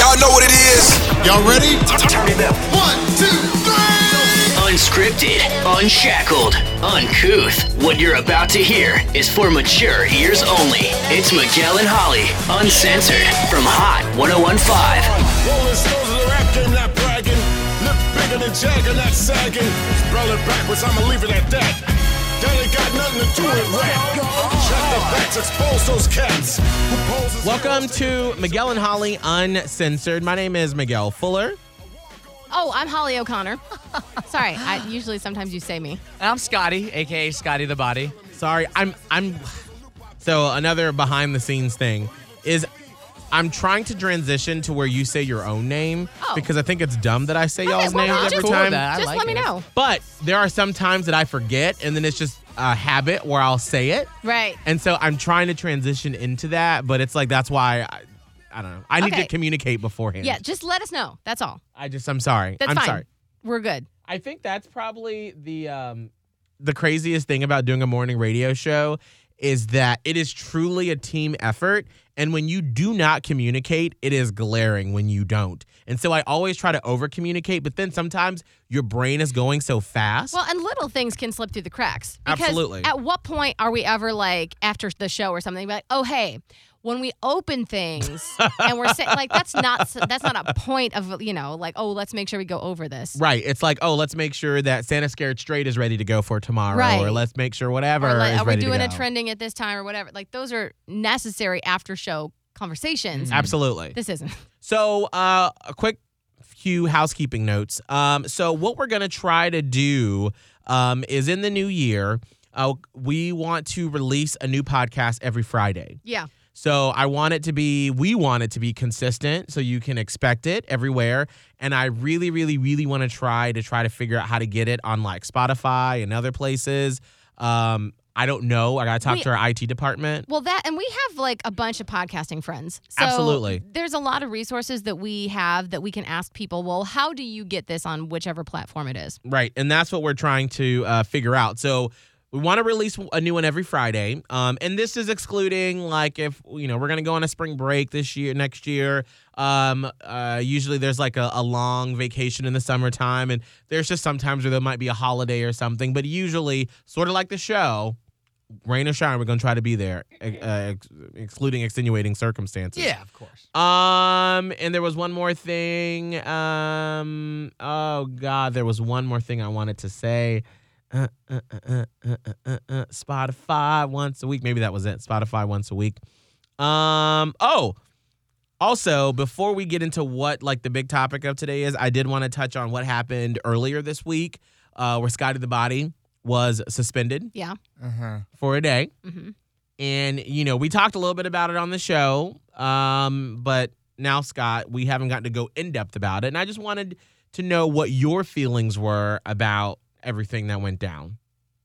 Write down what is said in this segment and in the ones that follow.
Y'all know what it is. Y'all ready? Turn it up. 1, 2, 3. Unscripted, unshackled, uncouth. What you're about to hear is for mature ears only. It's Miguel and Holly, uncensored, from Hot 101.5. Rolling stones of the rap game, not bragging. Lips bigger than Jagger, not sagging. Spelling backwards, I'ma leave it at that. That ain't got nothing to do with rap. Shut the backs, expose those cats. Who poses Welcome to Miguel and Holly Uncensored. My name is Miguel Fuller. Oh, I'm Holly O'Connor. Sorry, sometimes you say me. And I'm Scotty, a.k.a. Scotty the Body. Sorry, I'm. So another behind the scenes thing is I'm trying to transition to where you say your own name because I think it's dumb that I say y'all's well, names just every cool time. with that. Just like let me it. know. But there are some times that I forget, and then it's just a habit where I'll say it. Right. And so I'm trying to transition into that, but it's like that's why I don't know. I need to Okay. communicate beforehand. Yeah, just let us know. That's all. I'm sorry. That's I'm fine. sorry. We're good. I think that's probably the craziest thing about doing a morning radio show is that it is truly a team effort. And when you do not communicate, it is glaring when you don't. And so I always try to over communicate, but then sometimes your brain is going so fast. Well, and little things can slip through the cracks. Because Absolutely. At what point are we ever like after the show or something, be like, oh hey, when we open things and we're saying like that's not a point of like, oh, let's make sure we go over this. Right. It's like, oh, let's make sure that Santa Scared Straight is ready to go for tomorrow. Right. Or let's make sure whatever Or like, is are we ready doing to a go. trending at this time or whatever? Like those are necessary after show conversations. Absolutely. This isn't. So a quick few housekeeping notes. So what we're going to try to do is in the new year, we want to release a new podcast every Friday. Yeah. So we want it to be consistent so you can expect it everywhere. And I really, really, really want to try to figure out how to get it on like Spotify and other places. I don't know. I got to talk to our IT department. Well, and we have like a bunch of podcasting friends. So Absolutely. There's a lot of resources that we have that we can ask people, well, how do you get this on whichever platform it is? Right. And that's what we're trying to figure out. So we want to release a new one every Friday. And this is excluding like if, we're going to go on a spring break next year. Usually there's like a long vacation in the summertime. And there's just sometimes where there might be a holiday or something. But usually, sort of like the show, rain or shine, we're going to try to be there, excluding extenuating circumstances. Yeah, of course. And there was one more thing. Oh, God, there was one more thing I wanted to say. Spotify once a week. Maybe that was it. Spotify once a week. Also, before we get into what like the big topic of today is, I did want to touch on what happened earlier this week, where Scotty the Body was suspended. Yeah. For a day. Mm-hmm. And, we talked a little bit about it on the show. But now, Scott, we haven't gotten to go in depth about it. And I just wanted to know what your feelings were about everything that went down.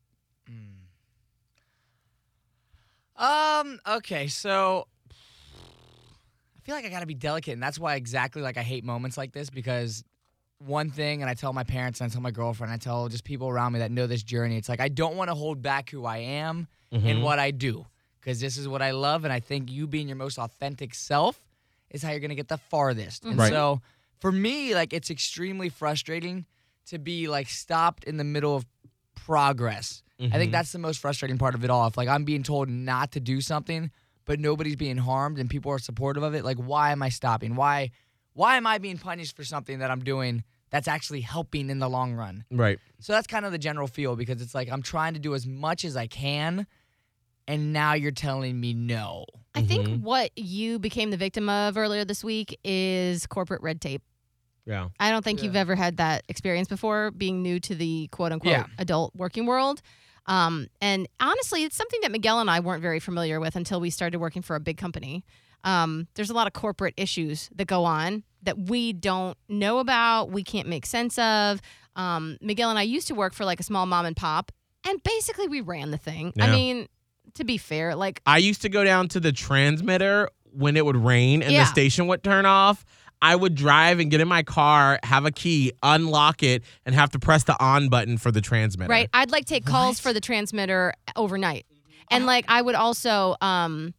Okay, so I feel like I gotta be delicate, and that's why exactly like I hate moments like this, because one thing, and I tell my parents and I tell my girlfriend, I tell just people around me that know this journey, it's like I don't want to hold back who I am and what I do, because this is what I love, and I think you being your most authentic self is how you're gonna get the farthest. And Right. so for me, like it's extremely frustrating to be like stopped in the middle of progress. I think that's the most frustrating part of it all. If like I'm being told not to do something, but nobody's being harmed and people are supportive of it, like why am I stopping? Why am I being punished for something that I'm doing that's actually helping in the long run? Right. So that's kind of the general feel, because it's like I'm trying to do as much as I can, and now you're telling me no. I think what you became the victim of earlier this week is corporate red tape. Yeah. I don't think you've ever had that experience before, being new to the quote-unquote adult working world. And honestly, it's something that Miguel and I weren't very familiar with until we started working for a big company. There's a lot of corporate issues that go on that we don't know about, we can't make sense of. Miguel and I used to work for like a small mom and pop, and basically we ran the thing. Yeah. I mean, to be fair, like I used to go down to the transmitter when it would rain and Yeah. the station would turn off. I would drive and get in my car, have a key, unlock it, and have to press the on button for the transmitter. right, I'd like take calls for the transmitter overnight. And like I would also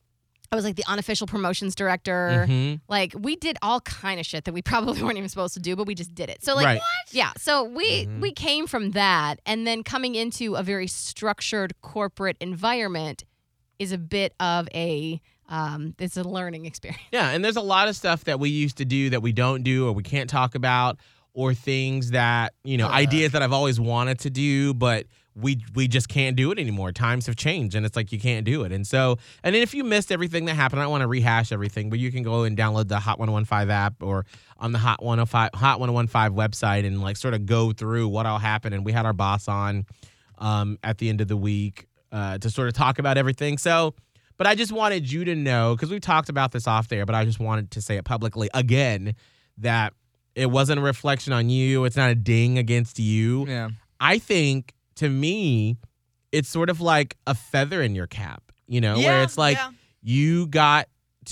I was like the unofficial promotions director. Mhm. Like we did all kind of shit that we probably weren't even supposed to do, but we just did it. So like, Right. yeah. So we came from that, and then coming into a very structured corporate environment is a bit of a it's a learning experience. Yeah, and there's a lot of stuff that we used to do that we don't do or we can't talk about, or things that, ideas that I've always wanted to do, but we just can't do it anymore. Times have changed, and it's like you can't do it. And so, and then if you missed everything that happened, I don't want to rehash everything, but you can go and download the Hot 101.5 app or on the Hot 1015 website and like sort of go through what all happened. And we had our boss on at the end of the week to sort of talk about everything. So, but I just wanted you to know, because we've talked about this off there, but I just wanted to say it publicly again, that it wasn't a reflection on you. It's not a ding against you. Yeah. I think, to me, it's sort of like a feather in your cap, where it's like you got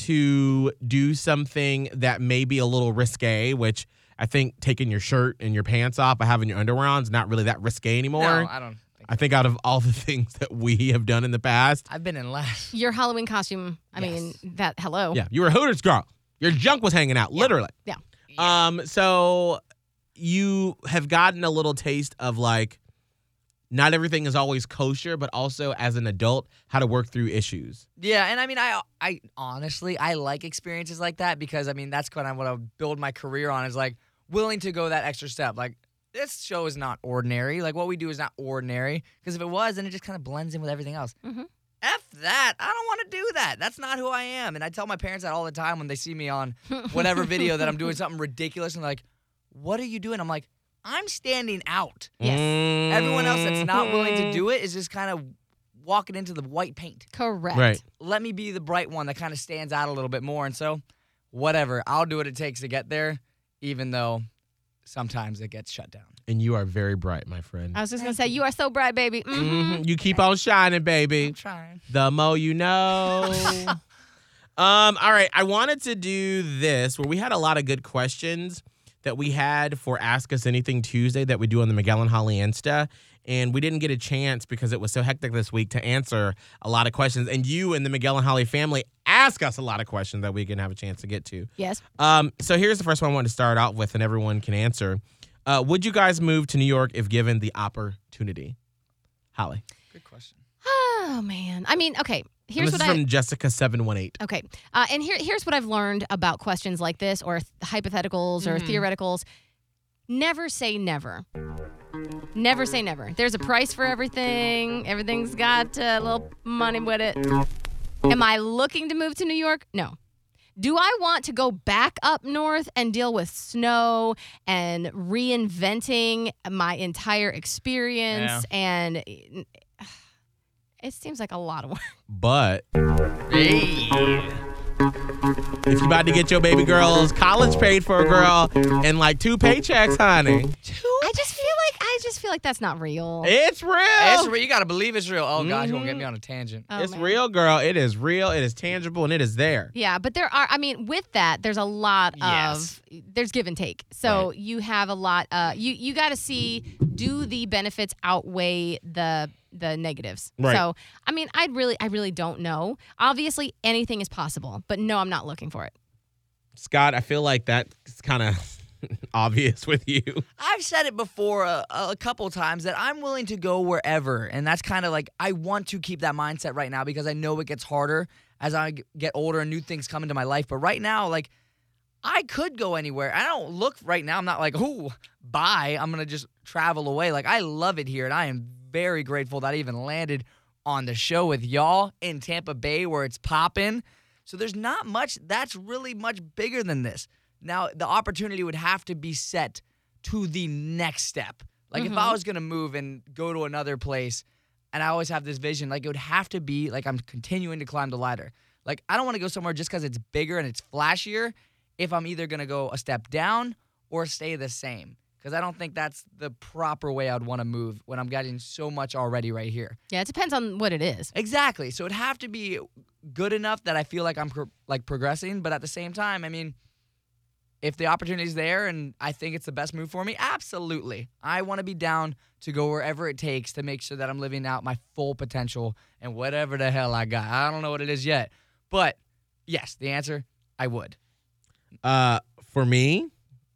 to do something that may be a little risque, which I think taking your shirt and your pants off by having your underwear on is not really that risque anymore. No, I don't. I think out of all the things that we have done in the past. I've been in less. Your Halloween costume, hello. Yeah, you were a Hooters girl. Your junk was hanging out, literally. Yeah. So you have gotten a little taste of like, not everything is always kosher, but also as an adult, how to work through issues. Yeah, and I mean, I honestly, I like experiences like that because, I mean, that's kind of what I build my career on is like willing to go that extra step. Like, this show is not ordinary. Like, what we do is not ordinary because if it was, then it just kind of blends in with everything else. Mm-hmm. F that. I don't want to do that. That's not who I am. And I tell my parents that all the time when they see me on whatever video that I'm doing something ridiculous and they're like, what are you doing? I'm like, I'm standing out. Yes. Everyone else that's not willing to do it is just kind of walking into the white paint. Correct. Right. Let me be the bright one that kind of stands out a little bit more. And so, whatever. I'll do what it takes to get there, even though sometimes it gets shut down. And you are very bright, my friend. I was just going to say, you are so bright, baby. Mm-hmm. You keep on shining, baby. I'm trying. The mo you know. All right. I wanted to do this where we had a lot of good questions that we had for Ask Us Anything Tuesday that we do on the Miguel and Holly Insta. And we didn't get a chance because it was so hectic this week to answer a lot of questions. And you and the Miguel and Holly family ask us a lot of questions that we can have a chance to get to. Yes. So here's the first one I wanted to start out with, and everyone can answer. Would you guys move to New York if given the opportunity? Holly. Good question. Oh, man. I mean, okay. Here's this what is from Jessica718. Okay. And here's what I've learned about questions like this or hypotheticals or theoreticals. Never say never. Never say never. There's a price for everything. Everything's got a little money with it. Am I looking to move to New York? No. Do I want to go back up north and deal with snow and reinventing my entire experience? Yeah. And it seems like a lot of work. But Hey. if you about to get your baby girl's college paid for, girl, and like 2 paychecks, honey. I just feel like that's not real. It's real. It's real. You got to believe it's real. Oh, gosh, you're going to get me on a tangent. Oh, It's man. real, girl. It is real. It is tangible, and it is there. Yeah, but with that, there's a lot Yes. there's give and take. So you have a lot, you got to see, do the benefits outweigh the negatives? Right. So, I mean, I really don't know. Obviously, anything is possible, but no, I'm not looking for it. Scott, I feel like that's kind of obvious with you. I've said it before a couple times that I'm willing to go wherever. And that's kind of like, I want to keep that mindset right now because I know it gets harder as I get older and new things come into my life. But right now, like, I could go anywhere. I don't look right now. I'm not like, ooh, bye. I'm going to just travel away. Like, I love it here. And I am very grateful that I even landed on the show with y'all in Tampa Bay where it's popping. So there's not much that's really much bigger than this. Now, the opportunity would have to be set to the next step. Like, if I was going to move and go to another place, and I always have this vision, like, it would have to be, like, I'm continuing to climb the ladder. Like, I don't want to go somewhere just because it's bigger and it's flashier if I'm either going to go a step down or stay the same. Because I don't think that's the proper way I'd want to move when I'm getting so much already right here. Yeah, it depends on what it is. Exactly. So it'd have to be good enough that I feel like I'm, progressing, but at the same time, I mean, if the opportunity's there and I think it's the best move for me, absolutely. I want to be down to go wherever it takes to make sure that I'm living out my full potential and whatever the hell I got. I don't know what it is yet, but Yes, the answer, I would. For me,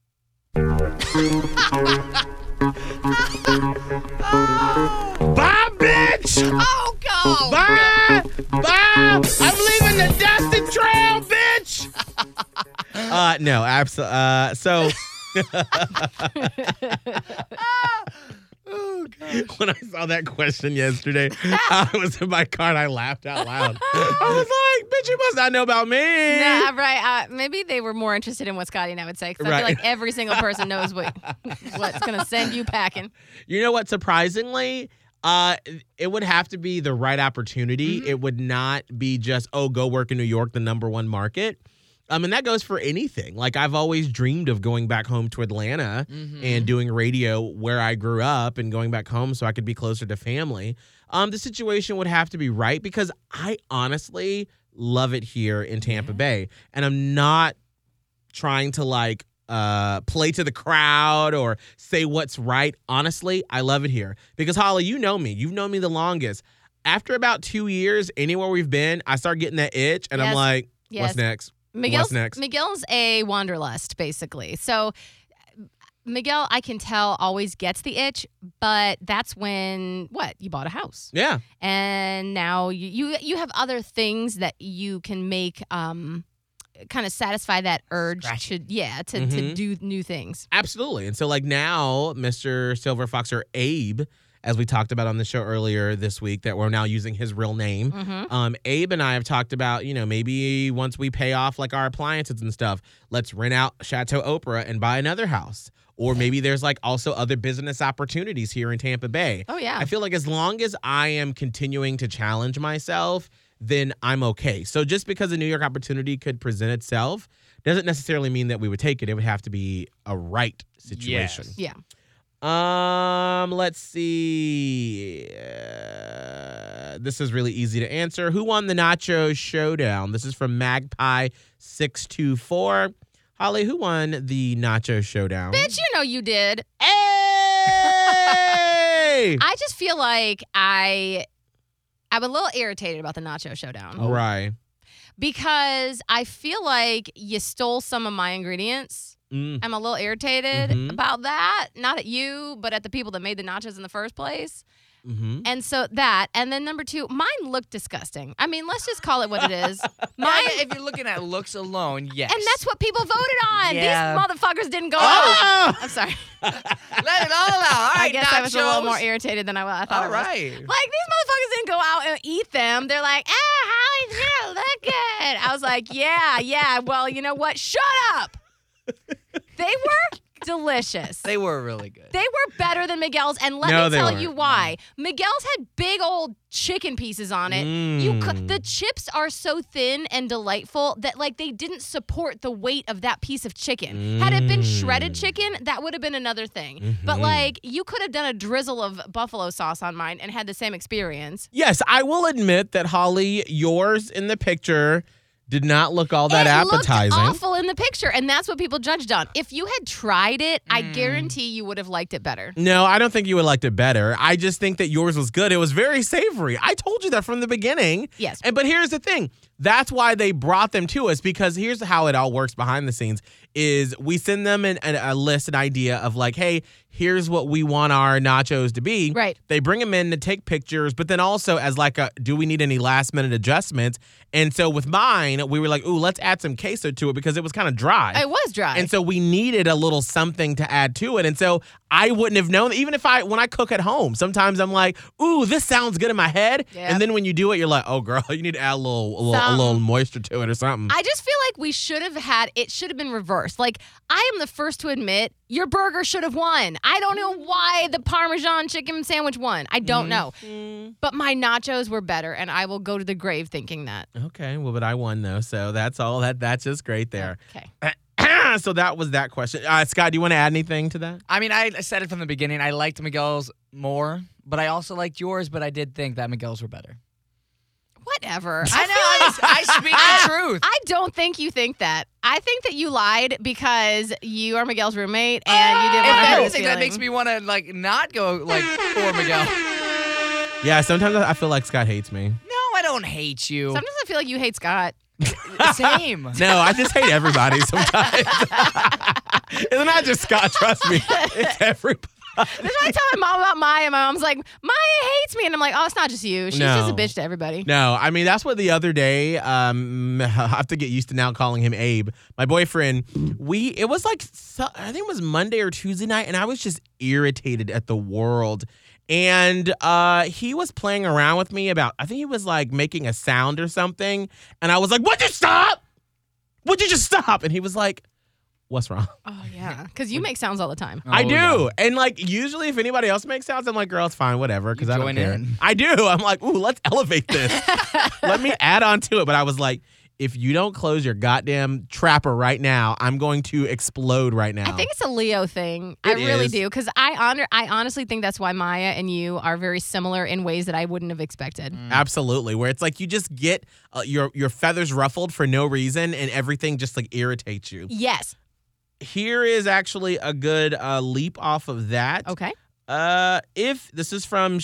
bye, bitch! Oh, go! Bye! Bye! I'm leaving the dusty trail, bitch! No, absolutely. So. Oh, gosh. When I saw that question yesterday, I was in my car and I laughed out loud. I was like, bitch, you must not know about me. Nah, right. Maybe they were more interested in what Scotty and I would say, because I feel like every single person knows what's going to send you packing. You know what? Surprisingly, it would have to be the right opportunity. It would not be just, go work in New York, the #1 market. And that goes for anything. Like, I've always dreamed of going back home to Atlanta and doing radio where I grew up and going back home so I could be closer to family. The situation would have to be right because I honestly love it here in Tampa Bay. And I'm not trying to, like, play to the crowd or say what's right. Honestly, I love it here. Because, Holly, you know me. You've known me the longest. After about 2 years, anywhere we've been, I start getting that itch, and I'm like, what's next? What's next? Miguel's a wanderlust, basically. So Miguel, I can tell, always gets the itch, but that's when, you bought a house. Yeah. And now you have other things that you can make kind of satisfy that urge to do new things. Absolutely. And so, like, now, Mr. Silver Fox, or Abe, as we talked about on the show earlier this week, that we're now using his real name. Abe and I have talked about, maybe once we pay off like our appliances and stuff, let's rent out Chateau Oprah and buy another house. Or maybe there's like also other business opportunities here in Tampa Bay. Oh, yeah. I feel like as long as I am continuing to challenge myself, then I'm okay. So just because a New York opportunity could present itself doesn't necessarily mean that we would take it. It would have to be a right situation. Yeah. Let's see. This is really easy to answer. Who won the Nacho Showdown? This is from Magpie624. Holly, who won the Nacho Showdown? Bitch, you know you did. Hey! I just feel like I'm a little irritated about the Nacho Showdown. Right. Because I feel like you stole some of my ingredients. I'm a little irritated about that. Not at you, but at the people that made the nachos in the first place. And so that. And then number 2, mine looked disgusting. I mean, let's just call it what it is. Mine, if you're looking at looks alone, yes. and that's what people voted on. Yeah. These motherfuckers didn't go out. I'm sorry. Let it all out. All right, I guess nachos. I was a little more irritated than I thought I All was. right. Like, these motherfuckers didn't go out and eat them. They're like, Holly's gonna look good. I was like, yeah. Well, you know what? Shut up. They were delicious. They were really good. They were better than Miguel's, and let me tell you why. Miguel's had big old chicken pieces on it. The chips are so thin and delightful that, like, they didn't support the weight of that piece of chicken. Had it been shredded chicken, that would have been another thing. But, like, you could have done a drizzle of buffalo sauce on mine and had the same experience. Yes, I will admit that, Holly, yours in the picture did not look all that appetizing. It looked awful in the picture, and that's what people judged on. If you had tried it, I guarantee you would have liked it better. No, I don't think you would have liked it better. I just think that yours was good. It was very savory. I told you that from the beginning. Yes. But here's the thing. That's why they brought them to us, because here's how it all works behind the scenes is we send them a list, an idea of like, hey, here's what we want our nachos to be. Right. They bring them in to take pictures, but then also as like do we need any last minute adjustments? And so with mine, we were like, ooh, let's add some queso to it because it was kind of dry. It was dry. And so we needed a little something to add to it. And so I wouldn't have known, even when I cook at home, sometimes I'm like, ooh, this sounds good in my head. Yep. And then when you do it, you're like, oh, girl, you need to add a little moisture to it or something. I just feel like it should have been reversed. Like, I am the first to admit your burger should have won. I don't know why the Parmesan chicken sandwich won. I don't know. But my nachos were better, and I will go to the grave thinking that. Okay, well, but I won, though, so that's all. That's just great there. Okay. So that was that question. Scott, do you want to add anything to that? I mean, I said it from the beginning. I liked Miguel's more, but I also liked yours, but I did think that Miguel's were better. Whatever. I know. I speak the truth. I don't think you think that. I think that you lied because you are Miguel's roommate and you didn't want to If hurt his anything, that feelings. makes me want to not go for Miguel. Yeah, sometimes I feel like Scott hates me. No, I don't hate you. Sometimes I feel like you hate Scott. Same. No, I just hate everybody sometimes. It's not just Scott, trust me. It's everybody. That's why I tell my mom about Maya. My mom's like, Maya hates me. And I'm like, oh, it's not just you. She's just a bitch to everybody. No, I mean, that's what the other day, I have to get used to now calling him Abe. My boyfriend, it was like, I think it was Monday or Tuesday night, and I was just irritated at the world. And he was playing around with me about, I think he was like making a sound or something. And I was like, would you stop? Would you just stop? And he was like, what's wrong? Oh, yeah. Because you make sounds all the time. I do. Yeah. And like usually if anybody else makes sounds, I'm like, girl, it's fine, whatever, because I don't join care. in. I do. I'm like, ooh, let's elevate this. Let me add on to it. But I was like, if you don't close your goddamn trapper right now, I'm going to explode right now. I think it's a Leo thing. I really is. do. Because I honestly think that's why Maya and you are very similar in ways that I wouldn't have expected. Absolutely. Where it's like you just get your feathers ruffled for no reason and everything just like irritates you. Yes. Here is actually a good leap off of that. Okay. If this is from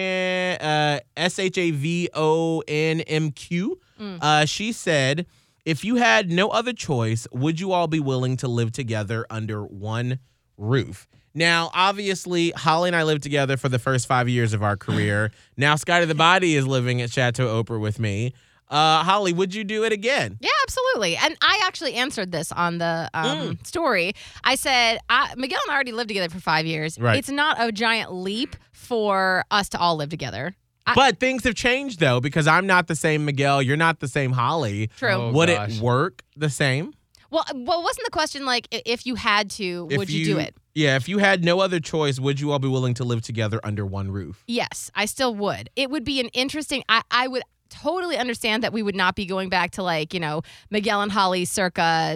SHAVONMQ, she said, if you had no other choice, would you all be willing to live together under one roof? Now, obviously, Holly and I lived together for the first 5 years of our career. Now, Scotty the Body is living at Chateau Oprah with me. Holly, would you do it again? Yeah, absolutely. And I actually answered this on the story. I said, Miguel and I already lived together for 5 years. Right. It's not a giant leap for us to all live together. But things have changed, though, because I'm not the same Miguel. You're not the same Holly. True. Oh, Would gosh. it work the same? Well, wasn't the question like, if you had to, would you do it? Yeah, if you had no other choice, would you all be willing to live together under one roof? Yes, I still would. It would be an interesting, I would totally understand that we would not be going back to like, Miguel and Holly circa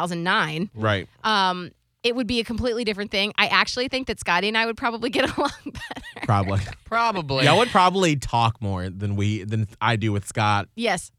2009. Right. It would be a completely different thing. I actually think that Scotty and I would probably get along better. Probably. Probably. Y'all would probably talk more than I do with Scott. Yes.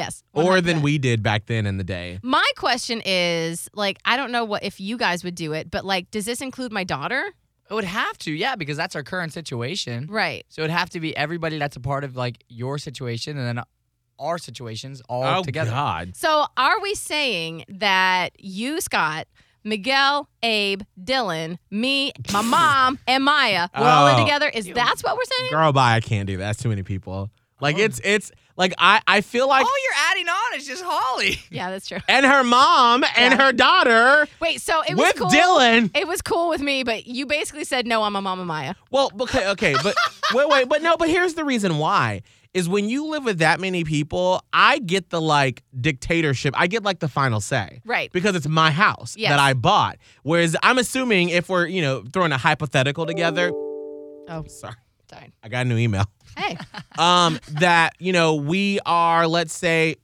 Or than 100%. we did back then in the day. My question is, like, I don't know if you guys would do it, but like, does this include my daughter? It would have to, yeah, because that's our current situation. Right. So it'd have to be everybody that's a part of like your situation and then our situations all together. Oh, God. So are we saying that you, Scott, Miguel, Abe, Dylan, me, my mom, and Maya, we're all in Oh. together? That's what we're saying? Girl, bye. I can't do that. That's too many people. Like, it's like, I feel like. All you're adding on is just Holly. Yeah, that's true. And her mom and Yeah. her daughter Wait, so it was with cool. Dylan. It was cool with me, but you basically said, no, I'm a Mama Maya. Well, okay, but wait, but here's the reason why. Is when you live with that many people, I get the like dictatorship. I get like the final say. Right. Because it's my house Yes. that I bought. Whereas I'm assuming if we're, throwing a hypothetical together. Oh, Sorry. sorry. I got a new email. Hey. That, we are, let's say,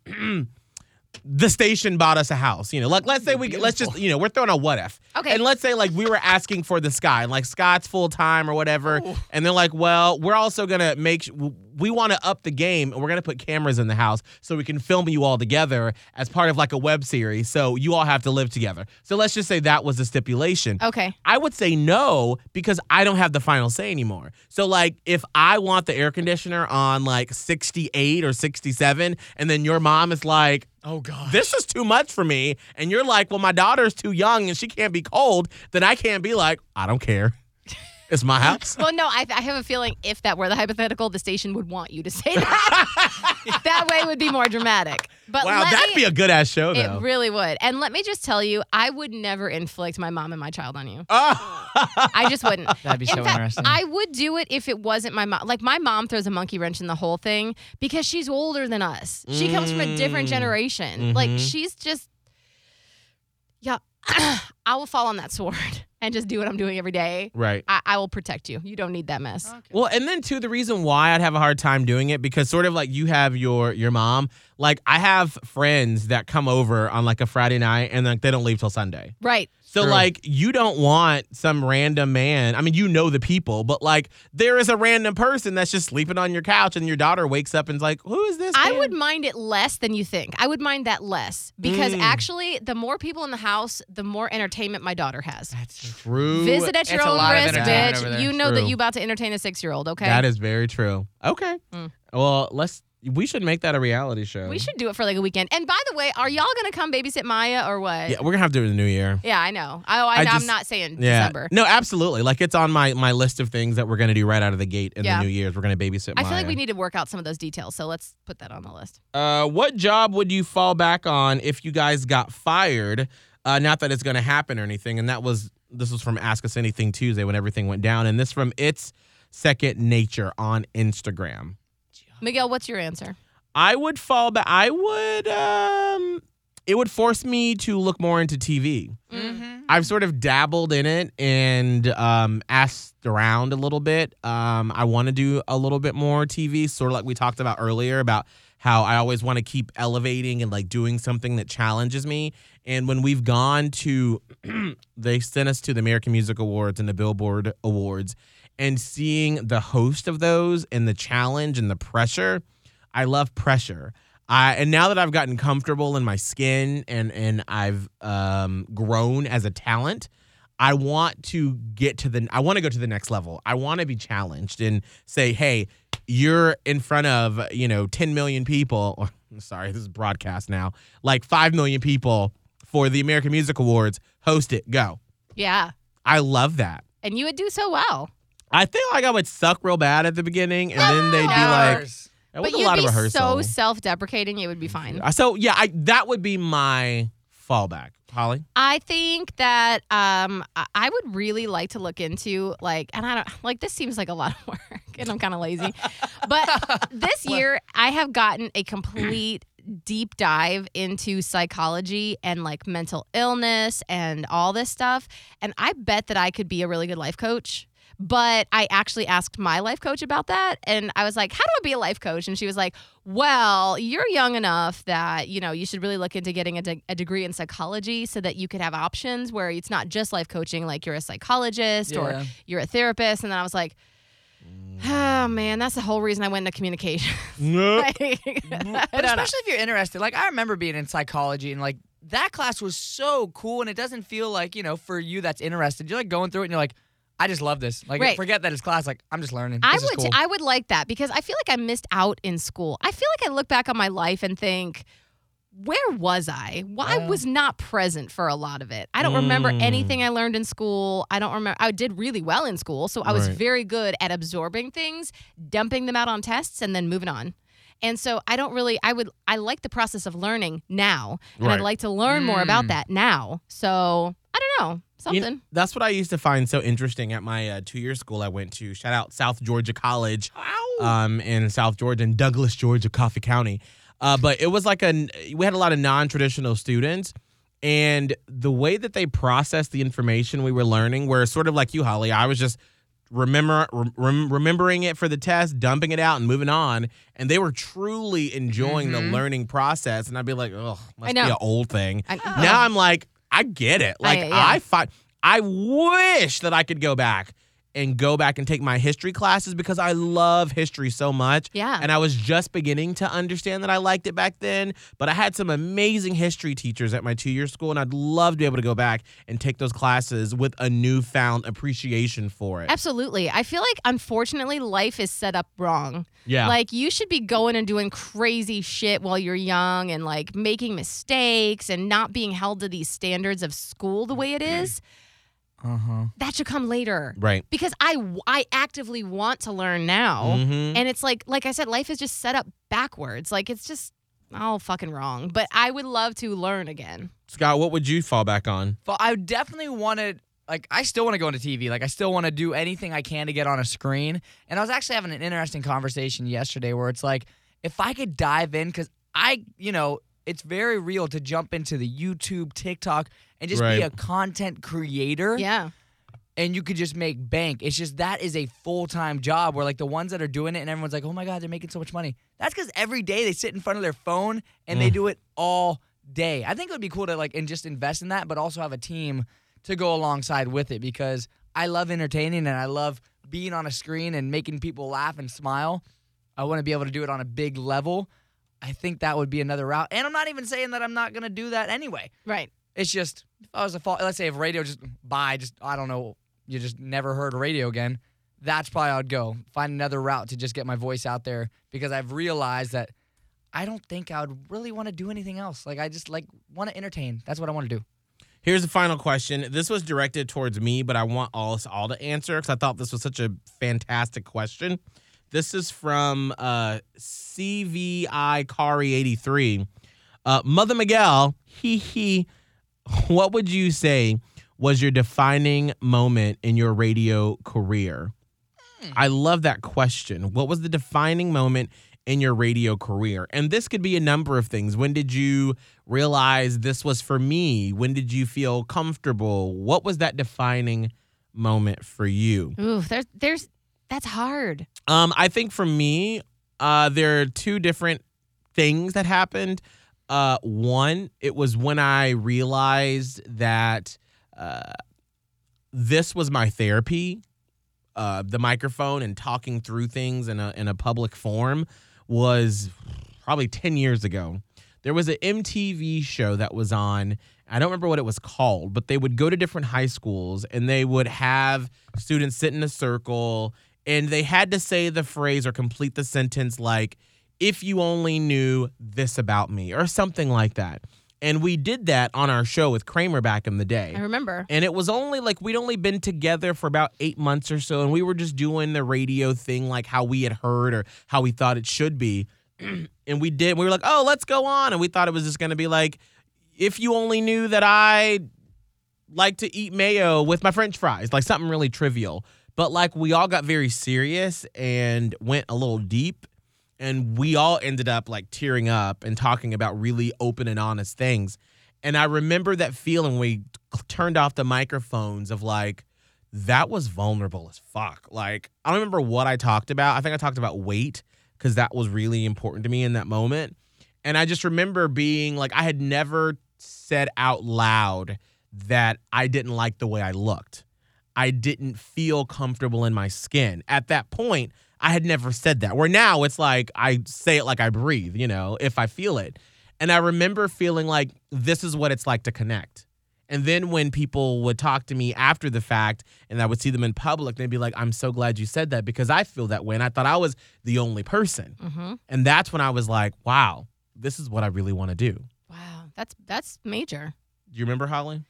the station bought us a house. Like let's say let's just, we're throwing a what if. Okay. And let's say like we were asking for the Sky and like Scott's full time or whatever. Ooh. And they're like, well, we're also going to we want to up the game and we're going to put cameras in the house so we can film you all together as part of like a web series. So you all have to live together. So let's just say that was the stipulation. Okay. I would say no because I don't have the final say anymore. So like if I want the air conditioner on like 68 or 67 and then your mom is like, Oh, God. this is too much for me, and you're like, well, my daughter's too young and she can't be cold, then I can't be like, I don't care. It's my house. Well, no, I have a feeling if that were the hypothetical, the station would want you to say that. That way would be more dramatic. But Wow, that'd be a good-ass show, though. It really would. And let me just tell you, I would never inflict my mom and my child on you. Oh. I just wouldn't. That'd be so in fact, interesting. I would do it if it wasn't my mom. Like, my mom throws a monkey wrench in the whole thing because she's older than us. She comes from a different generation. Mhm. Like, she's just, yeah, I will fall on that sword and just do what I'm doing every day. Right. I will protect you. You don't need that mess. Well, and then, too, the reason why I'd have a hard time doing it, because sort of like you have your mom, like I have friends that come over on like a Friday night and like they don't leave till Sunday. Right. So, True. like, you don't want some random man. I mean, you know the people, but, like, there is a random person that's just sleeping on your couch and your daughter wakes up and's like, who is this I man? would mind it less than you think. I would mind that less because actually, the more people in the house, the more entertainment my daughter has. That's True. Visit at your It's a own lot of risk, entertainment over bitch. there. You know that True. you about to entertain a 6-year-old, okay? That is very true. Okay. Mm. Well, let's We should make that a reality show. We should do it for like a weekend. And by the way, are y'all going to come babysit Maya or what? Yeah, we're going to have to do it in the new year. Yeah, I know. I'm not saying December. No, absolutely. Like, it's on my list of things that we're going to do right out of the gate in the new year. We're going to babysit Maya. I feel like we need to work out some of those details, so let's put that on the list. What job would you fall back on if you guys got fired? Not that it's going to happen or anything. And this was from Ask Us Anything Tuesday when everything went down. And this from It's Second Nature on Instagram. Miguel, what's your answer? I would fall back. It would force me to look more into TV. Mm-hmm. I've sort of dabbled in it and asked around a little bit. I want to do a little bit more TV, sort of like we talked about earlier about how I always want to keep elevating and like doing something that challenges me. And when we've gone to, they sent us to the American Music Awards and the Billboard Awards, and seeing the host of those and the challenge and the pressure, I love pressure. And now that I've gotten comfortable in my skin and I've grown as a talent, I want to go to the next level. I want to be challenged and say, hey, you're in front of, 10 million people. Sorry, this is broadcast now. Like 5 million people for the American Music Awards. Host it. Go. Yeah. I love that. And you would do so well. I feel like I would suck real bad at the beginning, and then they'd be like, but with a you'd lot be of rehearsal. so self-deprecating, it would be fine. So yeah, that would be my fallback. Holly? I think that I would really like to look into this seems like a lot of work, and I'm kind of lazy. But this year, I have gotten a complete deep dive into psychology and like mental illness and all this stuff. And I bet that I could be a really good life coach. But I actually asked my life coach about that. And I was like, how do I be a life coach? And she was like, well, you're young enough that, you should really look into getting a degree in psychology so that you could have options where it's not just life coaching, like you're a psychologist or you're a therapist. And then I was like, oh, man, that's the whole reason I went into communication. But especially if you're interested. Like, I remember being in psychology and, like, that class was so cool. And it doesn't feel like, for you that's interested. You're, like, going through it and you're like, I just love this. Like, right. Forget that it's class. Like, I'm just learning. I This is cool. I would like that because I feel like I missed out in school. I feel like I look back on my life and think, where was I? Well, I was not present for a lot of it. I don't remember anything I learned in school. I don't remember. I did really well in school, so I was very good at absorbing things, dumping them out on tests, and then moving on. And so I like the process of learning now, and I'd like to learn more about that now. So I don't know. Something. That's what I used to find so interesting at my 2-year school I went to. Shout out South Georgia College in South Georgia, in Douglas, Georgia, Coffee County. But it was like we had a lot of non-traditional students, and the way that they processed the information we were learning, where sort of like you, Holly, I was just remembering it for the test, dumping it out, and moving on. And they were truly enjoying the learning process. And I'd be like, oh, must be an old thing. Now I'm like, I get it. Like, I wish that I could go back and take my history classes because I love history so much. Yeah. And I was just beginning to understand that I liked it back then. But I had some amazing history teachers at my 2-year school, and I'd love to be able to go back and take those classes with a newfound appreciation for it. Absolutely. I feel like, unfortunately, life is set up wrong. Yeah. Like, you should be going and doing crazy shit while you're young and, like, making mistakes and not being held to these standards of school the way it is. That should come later. Right. Because I actively want to learn now. And it's like I said, life is just set up backwards. Like, it's just all fucking wrong. But I would love to learn again. Scott, what would you fall back on? Well, I definitely wanted, like, I still want to go into TV. Like, I still want to do anything I can to get on a screen. And I was actually having an interesting conversation yesterday where it's like, if I could dive in, because it's very real to jump into the YouTube, TikTok, and just be a content creator. Yeah. And you could just make bank. It's just that is a full-time job where, like, the ones that are doing it and everyone's like, oh, my God, they're making so much money. That's because every day they sit in front of their phone and they do it all day. I think it would be cool to, like, and just invest in that, but also have a team to go alongside with it because I love entertaining and I love being on a screen and making people laugh and smile. I want to be able to do it on a big level. I think that would be another route. And I'm not even saying that I'm not going to do that anyway. Right. It's just, if I was let's say if radio I don't know, you just never heard radio again, that's probably how I'd go. Find another route to just get my voice out there because I've realized that I don't think I would really want to do anything else. Like I just want to entertain. That's what I want to do. Here's the final question. This was directed towards me, but I want us all to answer because I thought this was such a fantastic question. This is from CVI Kari 83. Mother Miguel, what would you say was your defining moment in your radio career? I love that question. What was the defining moment in your radio career? And this could be a number of things. When did you realize this was for me? When did you feel comfortable? What was that defining moment for you? Ooh, that's hard. I think for me, there are two different things that happened. One, it was when I realized that this was my therapy. The microphone and talking through things in a public forum was probably 10 years ago. There was an MTV show that was on. I don't remember what it was called, but they would go to different high schools and they would have students sit in a circle and they had to say the phrase or complete the sentence like, if you only knew this about me or something like that. And we did that on our show with Kramer back in the day. I remember. And it was only we'd only been together for about 8 months or so. And we were just doing the radio thing like how we had heard or how we thought it should be. And we were like, oh, let's go on. And we thought it was just going to be like, if you only knew that I like to eat mayo with my French fries, like something really trivial. But we all got very serious and went a little deep. And we all ended up tearing up and talking about really open and honest things. And I remember that feeling we turned off the microphones of that was vulnerable as fuck. I don't remember what I talked about. I think I talked about weight because that was really important to me in that moment. And I just remember being I had never said out loud that I didn't like the way I looked. I didn't feel comfortable in my skin. At that point, I had never said that. Where now it's I say it like I breathe, if I feel it. And I remember feeling this is what it's like to connect. And then when people would talk to me after the fact and I would see them in public, they'd be like, I'm so glad you said that because I feel that way. And I thought I was the only person. Mm-hmm. And that's when I was like, wow, this is what I really want to do. Wow, that's major. Do you remember, Holly?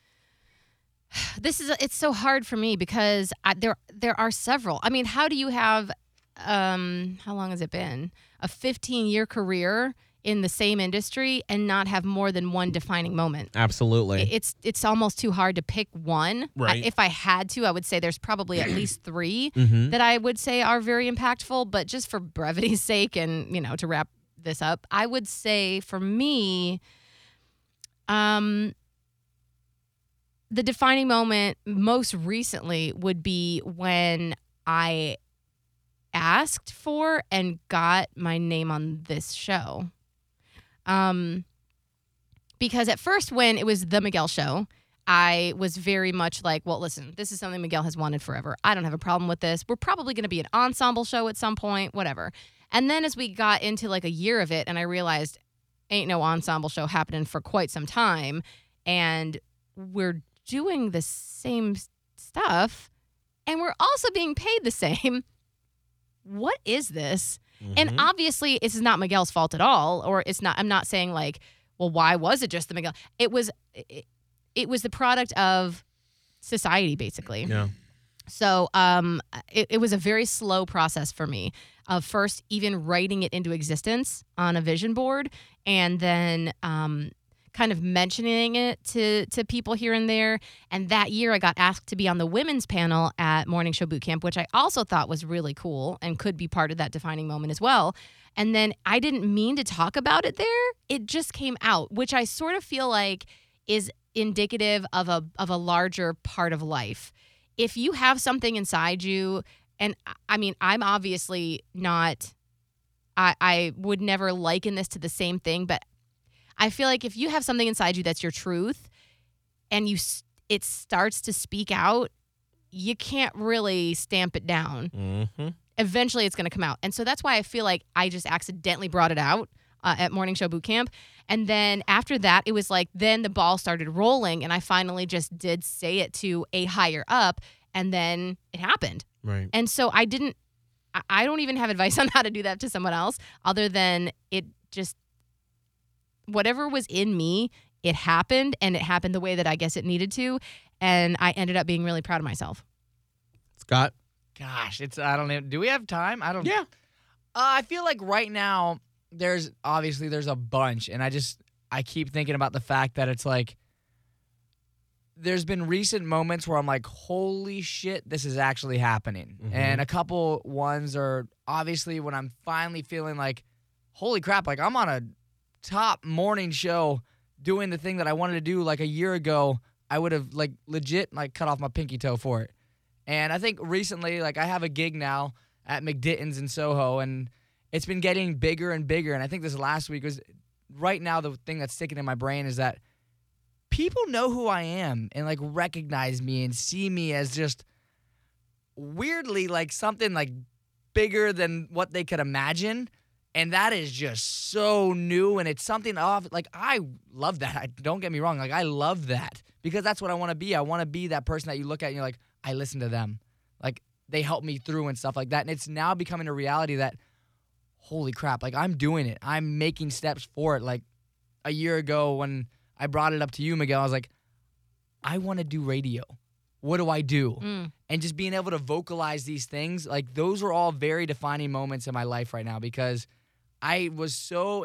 It's so hard for me because there are several. I mean, how do you have how long has it been? A 15-year career in the same industry and not have more than one defining moment. Absolutely. It's almost too hard to pick one. Right. If I had to, I would say there's probably at least 3 that I would say are very impactful. But just for brevity's sake and, to wrap this up, I would say for me, the defining moment most recently would be when I asked for and got my name on this show. Because at first when it was The Miguel Show, I was very much well, listen, this is something Miguel has wanted forever. I don't have a problem with this. We're probably going to be an ensemble show at some point, whatever. And then as we got into a year of it and I realized ain't no ensemble show happening for quite some time and we're doing the same stuff and we're also being paid the same. What is this? Mm-hmm. And obviously it's not Miguel's fault at all, or it's not, I'm not saying well, why was it just the Miguel? It was the product of society, basically. Yeah. So it was a very slow process for me of first even writing it into existence on a vision board and then kind of mentioning it to people here and there. And that year I got asked to be on the women's panel at Morning Show Boot Camp, which I also thought was really cool and could be part of that defining moment as well. And then I didn't mean to talk about it there. It just came out, which I sort of feel like is indicative of a larger part of life. If you have something inside you, and I mean, I'm obviously not, I would never liken this to the same thing, but I feel like if you have something inside you that's your truth and it starts to speak out, you can't really stamp it down. Mm-hmm. Eventually it's going to come out. And so that's why I feel like I just accidentally brought it out at Morning Show Boot Camp. And then after that, it was then the ball started rolling and I finally just did say it to a higher up. and then it happened. Right. And so I don't even have advice on how to do that to someone else other than it just, whatever was in me, it happened, and it happened the way that I guess it needed to. And I ended up being really proud of myself. Scott? Gosh, I don't know. Do we have time? Yeah. I feel like right now there's a bunch, and I keep thinking about the fact that it's like there's been recent moments where I'm like, holy shit, this is actually happening. Mm-hmm. And a couple ones are obviously when I'm finally feeling like, holy crap, like I'm on a top morning show doing the thing that I wanted to do like a year ago. I would have like legit like cut off my pinky toe for it. And I think recently, like I have a gig now at McDitton's in Soho, and it's been getting bigger and bigger. And I think this last week was, right now the thing that's sticking in my brain is that people know who I am and like recognize me and see me as just weirdly like something like bigger than what they could imagine. And that is just so new, and it's something off. Like, I love that. Don't get me wrong. Like, I love that because that's what I want to be. I want to be that person that you look at and you're like, I listen to them. Like, they help me through and stuff like that. And it's now becoming a reality that, holy crap, like, I'm doing it. I'm making steps for it. Like, a year ago when I brought it up to you, Miguel, I was like, I want to do radio. What do I do? And just being able to vocalize these things, like, those are all very defining moments in my life right now because I was so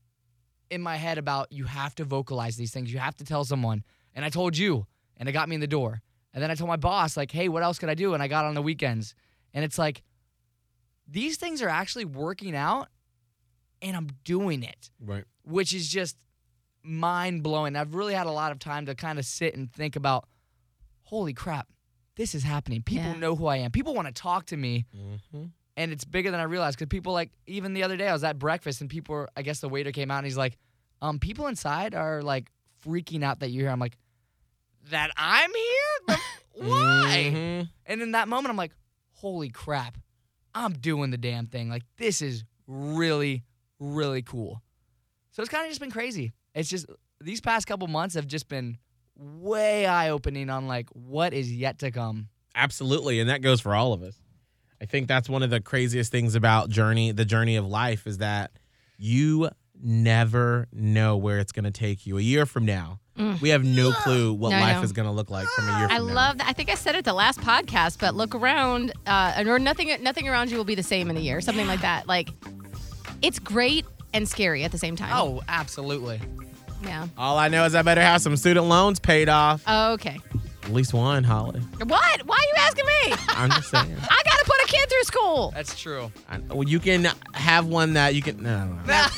in my head about you have to vocalize these things. You have to tell someone. And I told you, and it got me in the door. And then I told my boss, like, hey, what else could I do? And I got on the weekends. And it's like, these things are actually working out, and I'm doing it. Right. Which is just mind-blowing. I've really had a lot of time to kind of sit and think about, holy crap, this is happening. People know who I am. People want to talk to me. Mm-hmm. And it's bigger than I realized because people, like, even the other day I was at breakfast and people were, I guess the waiter came out and he's like, people inside are, like, freaking out that you're here. I'm like, that I'm here? Why? Mm-hmm. And in that moment, I'm like, holy crap, I'm doing the damn thing. Like, this is really, really cool. So it's kind of just been crazy. It's just, these past couple months have just been way eye-opening on, like, what is yet to come. Absolutely, and that goes for all of us. I think that's one of the craziest things about the journey of life is that you never know where it's going to take you. A year from now, we have no clue what life is going to love from a year from now. I love that. I think I said it the last podcast, but look around, or nothing around you will be the same in a year, something like that. Like, it's great and scary at the same time. Oh, absolutely. Yeah. All I know is I better have some student loans paid off. Okay. At least one, Holly. What? Why are you asking me? I'm just saying. I got to put a kid through school. That's true. Well, you can have one that you can. No.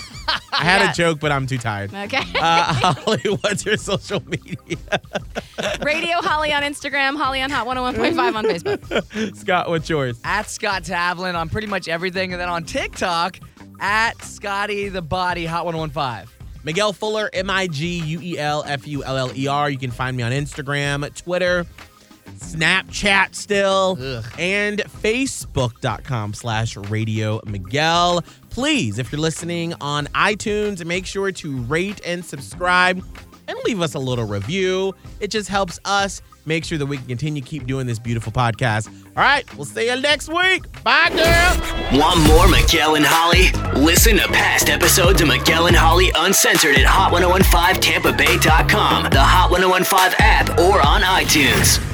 I had a joke, but I'm too tired. Okay. Holly, what's your social media? Radio Holly on Instagram, Holly on Hot 101.5 on Facebook. Scott, what's yours? At Scott Tavlin on pretty much everything. And then on TikTok, at Scotty the Body, Hot 101.5. Miguel Fuller, MiguelFuller. You can find me on Instagram, Twitter, Snapchat still, and Facebook.com/Radio Miguel. Please, if you're listening on iTunes, make sure to rate and subscribe and leave us a little review. It just helps us make sure that we can continue to keep doing this beautiful podcast. All right, we'll see you next week. Bye, girl. Want more Miguel and Holly? Listen to past episodes of Miguel and Holly Uncensored at Hot1015TampaBay.com, the Hot 1015 app, or on iTunes.